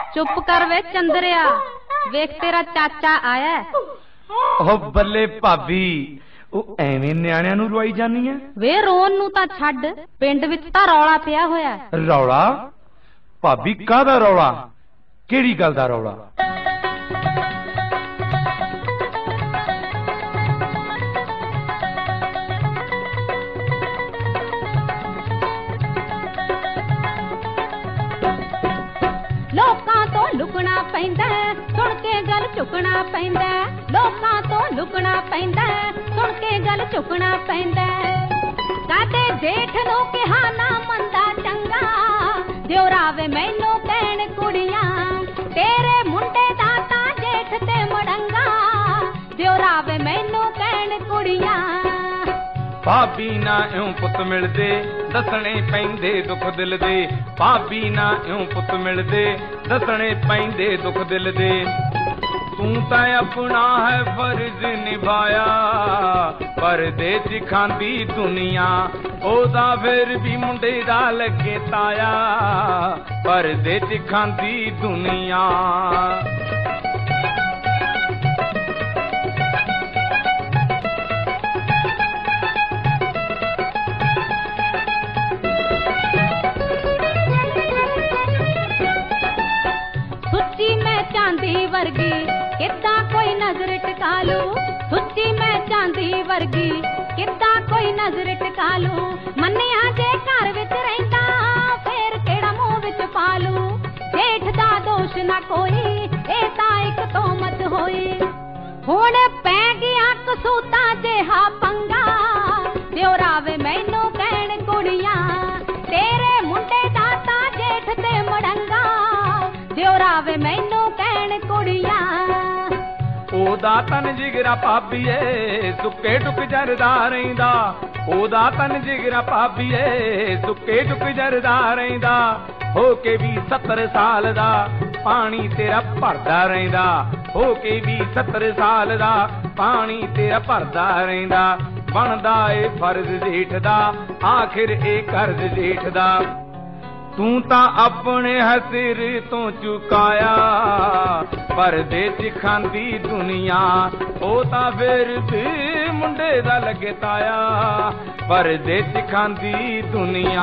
चुप कर वे चंद्रिया, वेख तेरा चाचा आया। ओ बल्ले भाभी, ਉਹ ਐਵੇਂ ਨਿਆਣਿਆਂ ਨੂੰ ਰਵਾਈ ਜਾਨੀ ਐ। ਵੇ ਰੋਣ ਨੂੰ ਤਾਂ ਛੱਡ, ਪਿੰਡ ਵਿੱਚ ਤਾਂ ਰੌਲਾ ਪਿਆ ਹੋਇਆ। ਰੌਲਾ? ਭਾਬੀ ਕਾਹਦਾ ਰੌਲਾ? ਕਿਹੜੀ ਗੱਲ ਦਾ ਰੌਲਾ? ਲੋਕਾਂ ਤੋਂ ਲੁਕਣਾ ਪੈਂਦਾ, ਸੁਣ ਕੇ ਗੱਲ ਚੁੱਕਣਾ ਪੈਂਦਾ। ਲੋਕਾਂ ਤੋਂ ਲੁਕਣਾ ਪੈਂਦਾ, ਸੁਣ ਕੇ ਗੱਲ ਚੁੱਕਣਾ ਪੈਂਦਾ। ਕਾਦੇ ਜੇਠ ਨੂੰ ਕਿਹਾ ਨਾ ਮੰਦਾ ਚੰਗਾ, ਦਿਉਰਾ ਵੇ ਮੈਨੂੰ ਕਹਿਣ ਕੁੜੀਆਂ, ਤੇਰੇ ਮੁੰਡੇ ਦਾ ਤਾਂ ਜੇਠ ਤੇ ਮੜੰਗਾ, ਦਿਉਰਾ ਵੇ ਮੈਨੂੰ ਕਹਿਣ ਕੁੜੀਆਂ। ਭਾਬੀ ਨਾ ਇਉਂ ਪੁੱਤ ਮਿਲਦੇ, ਦੱਸਣੇ ਪੈਂਦੇ ਦੁੱਖ ਦਿਲ ਦੇ। ਭਾਬੀ ਨਾ ਇਉਂ ਪੁੱਤ ਮਿਲਦੇ, ਦੱਸਣੇ ਪੈਂਦੇ ਦੁੱਖ ਦਿਲ ਦੇ। ਤੂੰ ਤਾਂ ਆਪਣਾ ਹੈ ਫਰਜ਼ ਨਿਭਾਇਆ, ਪਰਦੇ 'ਚ ਖਾਂਦੀ ਦੁਨੀਆ, ਉਹਦਾ ਫਿਰ ਵੀ ਮੁੰਡੇ ਦਾ ਲੱਗੇ ਤਾਇਆ, ਪਰਦੇ 'ਚ ਖਾਂਦੀ ਦੁਨੀਆ। ਚਾਂਦੀ ਵਰਗੀ ਕਿੱਦਾਂ ਕੋਈ ਨਜ਼ਰ ਟਿਕਾ ਲੂ, ਸੁੱਚੀ ਮੈਂ ਚਾਂਦੀ ਵਰਗੀ ਕਿੱਦਾਂ ਕੋਈ ਨਜ਼ਰ ਟਿਕਾ ਲੂ। ਮੰਨਿਆ ਜੇ ਘਰ ਵਿੱਚ ਰਹਿੰਦਾ, ਫੇਰ ਕਿਹੜਾ ਮੂੰਹ ਵਿੱਚ ਪਾ ਲੂ। ਜੇਠ ਦਾ ਦੋਸ਼ ਨਾ ਕੋਈ, ਇਹ ਤਾਂ ਇੱਕ ਤੋਮਤ ਹੋਈ। ਹੁਣ ਪੈ ਗਿਆ ਕਸੂਤਾ ਜਿਹਾ ਪੰਗਾ, ਦਿਉਰਾ ਵੇ ਮੈਨੂੰ ਕਹਿਣ ਕੁੜੀਆਂ, ਤੇਰੇ ਮੁੰਡੇ ਦਾ ਤਾਂ ਜੇਠ ਤੇ ਮੜੰਗਾ, ਦਿਉਰਾ ਵੇ ਮੈਨੂੰ ਕਹਿਣ ਕੁੜੀਆਂ। ਉਹਦਾ ਤਨ ਜਿਗਰਾ ਭਾਬੀਏ, ਸੁੱਕੇ ਟੁਕ ਜਰਦਾ ਰਹਿੰਦਾ। ਉਹਦਾ ਤਨ ਜਿਗਰਾ ਭਾਬੀਏ, ਸੁੱਕੇ ਟੁਕ ਜਰਦਾ ਰਹਿੰਦਾ। ਹੋ ਕੇ ਵੀ 70 ਸਾਲ ਦਾ ਪਾਣੀ ਤੇਰਾ ਭਰਦਾ ਰਹਿੰਦਾ। ਹੋ ਕੇ ਵੀ 70 ਸਾਲ ਦਾ ਪਾਣੀ ਤੇਰਾ ਭਰਦਾ ਰਹਿੰਦਾ। ਬਣਦਾ ਏ ਫਰਜ਼ ਜੇਠ ਦਾ, ਆਖਿਰ ਇਹ ਕਰਜ਼ ਜੇਠ ਦਾ। ਤੂੰ ਤਾਂ ਆਪਣੇ ਹਸਿਰ ਤੋਂ ਚੁਕਾਇਆ, ਪਰਦੇ 'ਚ ਖਾਂਦੀ ਦੁਨੀਆ, ਉਹ ਤਾਂ ਫਿਰ ਵੀ ਮੁੰਡੇ ਦਾ ਲੱਗੇ ਤਾਇਆ, ਪਰਦੇ 'ਚ ਖਾਂਦੀ ਦੁਨੀਆ।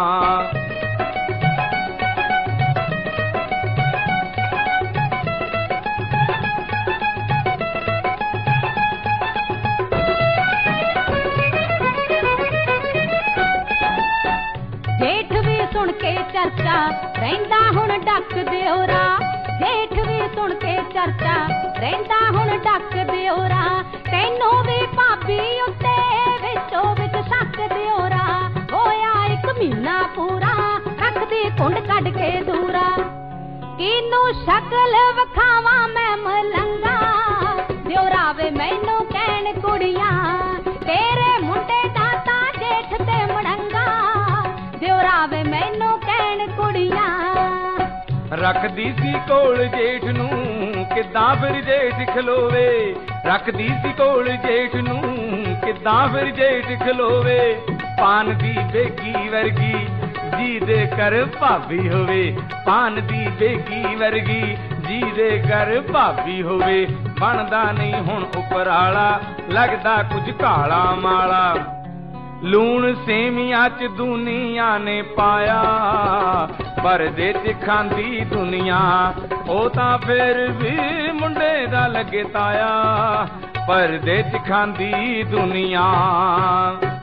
ਜੇਠ ਵੀ ਸੁਣ ਕੇ ਚਰਚਾ ਰਹਿੰਦਾ ਹੁਣ ਡੱਕ ਦਿਉਰਾ। ਜੇਠ ਵੀ ਸੁਣ ਕੇ ਚਰਚਾ ਰਹਿੰਦਾ ਹੁਣ ਡੱਕ ਦਿਉਰਾ। ਤੈਨੂੰ ਵੀ ਭਾਬੀ ਉੱਤੇ ਵਿੱਚੋਂ ਵਿੱਚ ਸ਼ੱਕ ਦਿਉਰਾ। ਹੋਇਆ 1 ਮਹੀਨਾ ਪੂਰਾ, ਰੱਖਦੀ ਕੁੰਡ ਕੱਢ ਕੇ ਦੂਰਾ। ਕਿਨੂੰ ਸ਼ਕਲ ਵਿਖਾਵਾਂ ਮੈਂ ਮਲੰਗਾ, ਦਿਉਰਾ ਵੇ ਮੈਨੂੰ ਕਹਿਣ ਕੁੜੀਆਂ, ਤੇਰੇ ਮੁੰਡੇ ਦਾ ਤਾਂ ਜੇਠ ਤੇ ਮੜੰਗਾ, ਦਿਉਰਾ ਵੇ ਮੈਨੂੰ ਕਹਿਣ ਕੁੜੀਆਂ। ਰੱਖਦੀ ਸੀ ਕੋਲ ਜੇਠ ਨੂੰ, ਕਿੱਦਾਂ ਫਿਰ ਜੇਠ ਖਲੋਵੇ। ਰੱਖਦੀ ਸੀ ਕੋਲ ਜੇਠ ਨੂੰ, ਕਿੱਦਾਂ ਫਿਰ ਜੇਠ ਖਲੋਵੇ। ਪਾਨ ਦੀ ਬੇਗੀ ਵਰਗੀ ਜਿਹਦੇ ਘਰ ਭਾਬੀ ਹੋਵੇ। ਪਾਨ ਦੀ ਬੇਗੀ ਵਰਗੀ ਜਿਹਦੇ ਘਰ ਭਾਬੀ ਹੋਵੇ। ਬਣਦਾ ਨਹੀਂ ਹੁਣ ਉਪਰਾਲਾ, ਲੱਗਦਾ ਕੁਝ ਕਾਲਾ ਮਾਲਾ। ਲੂਣ ਸੇਮੀਆਂ 'ਚ ਦੁਨੀਆ ਨੇ ਪਾਇਆ, ਪਰਦੇ 'ਚ ਖਾਂਦੀ ਦੁਨੀਆ, ਉਹ ਤਾਂ ਫਿਰ ਵੀ ਮੁੰਡੇ ਦਾ ਲੱਗੇ ਤਾਇਆ, ਪਰਦੇ 'ਚ ਖਾਂਦੀ ਦੁਨੀਆ।